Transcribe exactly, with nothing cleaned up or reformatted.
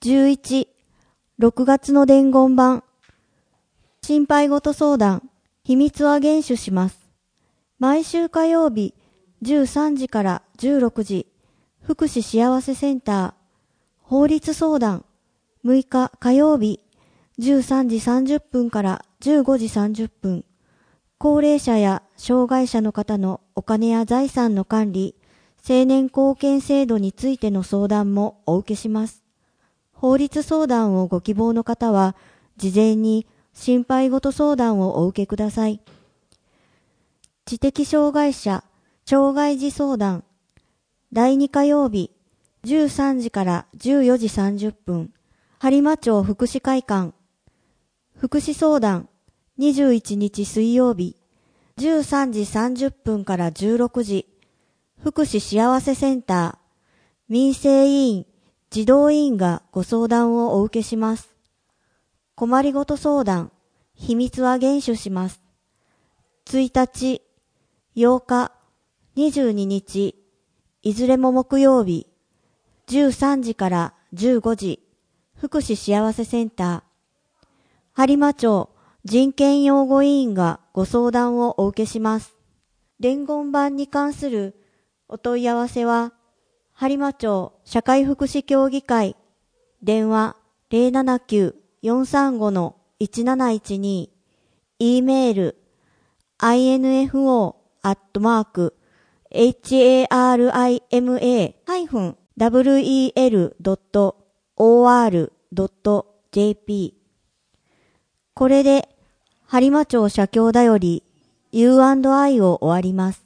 じゅういち、ろくがつの伝言版。心配事相談、秘密は厳守します。毎週火曜日、じゅうさんじからじゅうろくじ、福祉幸せセンター、法律相談、むいか火曜日、じゅうさんじさんじゅっぷんからじゅうごじさんじゅっぷん、高齢者や障害者の方のお金や財産の管理、成年後見制度についての相談もお受けします。法律相談をご希望の方は、事前に心配事相談をお受けください。知的障害者、障害児相談、だいに火曜日、じゅうさんじからじゅうよじさんじゅっぷん、播磨町福祉会館、福祉相談、にじゅういちにち水曜日、じゅうさんじさんじゅっぷんからじゅうろくじ、福祉幸せセンター、民生委員、児童委員がご相談をお受けします。困りごと相談、秘密は厳守します。いちにち、ようか、にじゅうににち、いずれも木曜日、じゅうさんじからじゅうごじ、福祉幸せセンター、播磨町人権擁護委員がご相談をお受けします。伝言版に関するお問い合わせは、播磨町社会福祉協議会、電話 ゼロななきゅう よんさんご のいちなないちに、E メール アイエヌエフオー アットマーク エイチエーアールアイエムエー ハイフン ダブリューイーエル ドット オーアール ドット ジェーピー。これで播磨町社協だより ユーアンドアイ を終わります。